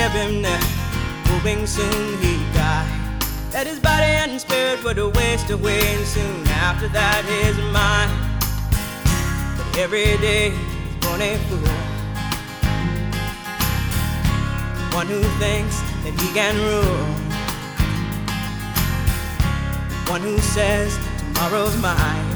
kept him there, hoping soon he'd die. That his body and spirit would waste away, and soon after that his mind. But every day he's born a fool, one who thinks that he can rule, one who says tomorrow's mine,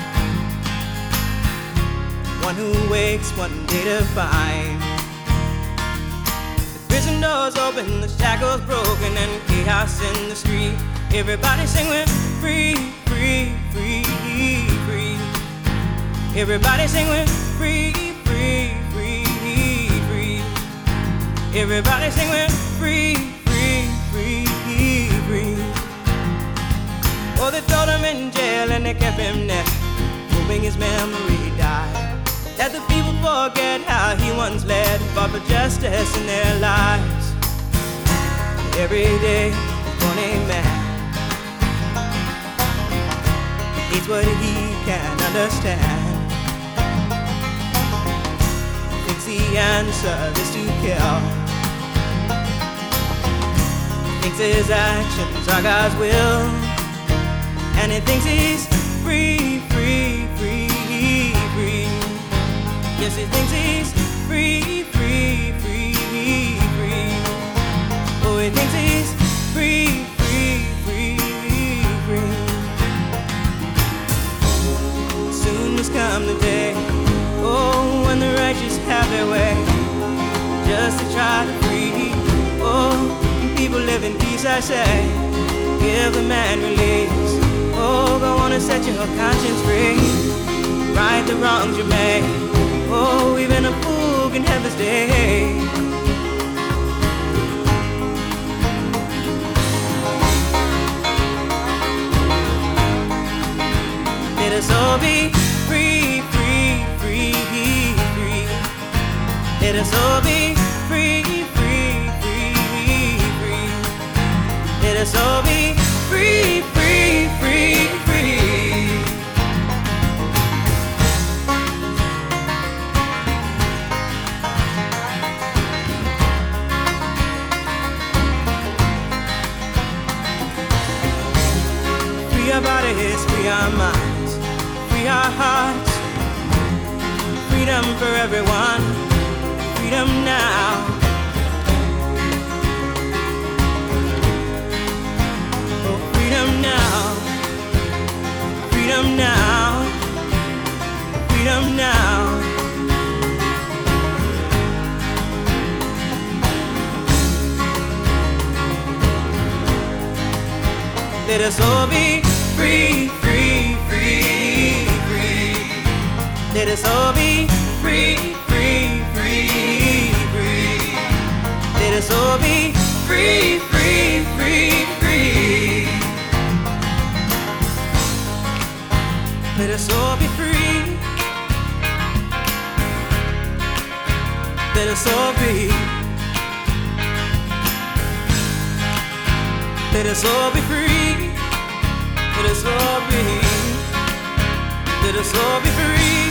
one who wakes one day to find the prison doors open, the shackles broken, and chaos in the street. Everybody singing free, free, free, free. Everybody singing free, free, free, free. Everybody singing free, free, free, free. Oh, they throw him in jail and they kept him there, hoping his memory died. That the people forget how he once led, fought for justice in their lives. Every day he's born a man, he hates what he can't understand. He thinks the answer is to kill. He thinks his actions are God's will, and he thinks he's free, free, free, free. Yes, he thinks he's free, free, free, free. Oh, he thinks he's free, free, free, free. Soon must come the day, oh, when the righteous have their way, just to try to free. Oh, people live in peace, I say, give the man release. Oh, go on and set your conscience free, right the wrongs you made. Oh, even a fool can have his day. Let us all be free, free, free, free. Let us all be free, free, free, free. Let us all be free, free, free, free. Free our bodies, free our minds, free our hearts. Freedom for everyone, freedom now. Oh, freedom now, freedom now, freedom now. Let us all be free, free, free, free. Let us all be free, free, free, free. Let us all be free, free, free, free. Let us all be free. Let us all be. Let us all be free. Let us all be. Let us all be free.